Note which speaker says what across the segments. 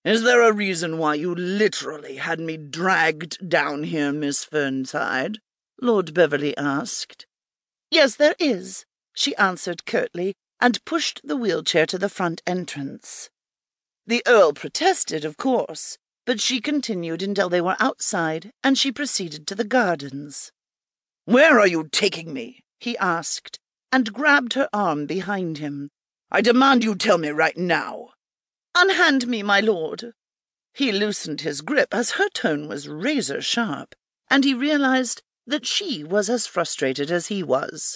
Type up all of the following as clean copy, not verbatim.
Speaker 1: Is there a reason why you literally had me dragged down here, Miss Fernside? Lord Beverley asked. Yes, there is, she answered curtly, and pushed the wheelchair to the front entrance. The Earl protested, of course, but she continued until they were outside, and she proceeded to the gardens. Where are you taking me? He asked, and grabbed her arm behind him. I demand you tell me right now. Unhand me, my lord. He loosened his grip as her tone was razor-sharp, and he realized that she was as frustrated as he was.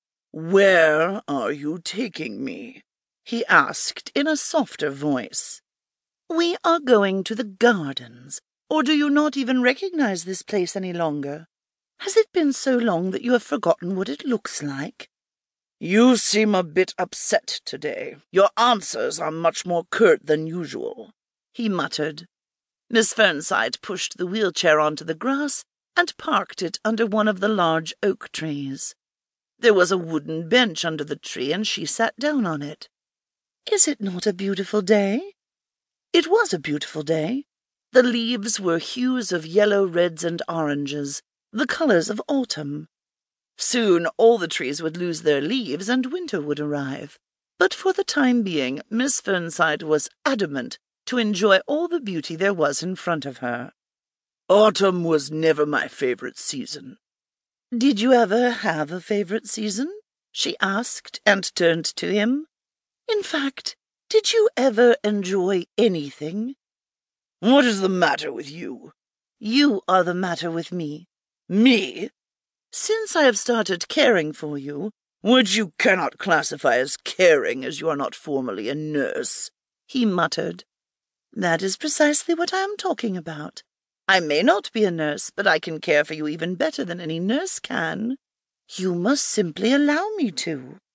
Speaker 1: Where are you taking me? He asked in a softer voice. We are going to the gardens, or do you not even recognize this place any longer? Has it been so long that you have forgotten what it looks like? You seem a bit upset today. Your answers are much more curt than usual, he muttered. Miss Fernside pushed the wheelchair onto the grass and parked it under one of the large oak trees. There was a wooden bench under the tree, and she sat down on it. Is it not a beautiful day? It was a beautiful day. The leaves were hues of yellow, reds, and oranges, the colors of autumn. Soon all the trees would lose their leaves and winter would arrive. But for the time being, Miss Fernside was adamant to enjoy all the beauty there was in front of her. Autumn was never my favorite season. Did you ever have a favorite season? She asked, and turned to him. In fact, did you ever enjoy anything? What is the matter with you? You are the matter with me. Me? Since I have started caring for you, which you cannot classify as caring as you are not formally a nurse, he muttered. That is precisely what I am talking about. I may not be a nurse, but I can care for you even better than any nurse can. You must simply allow me to.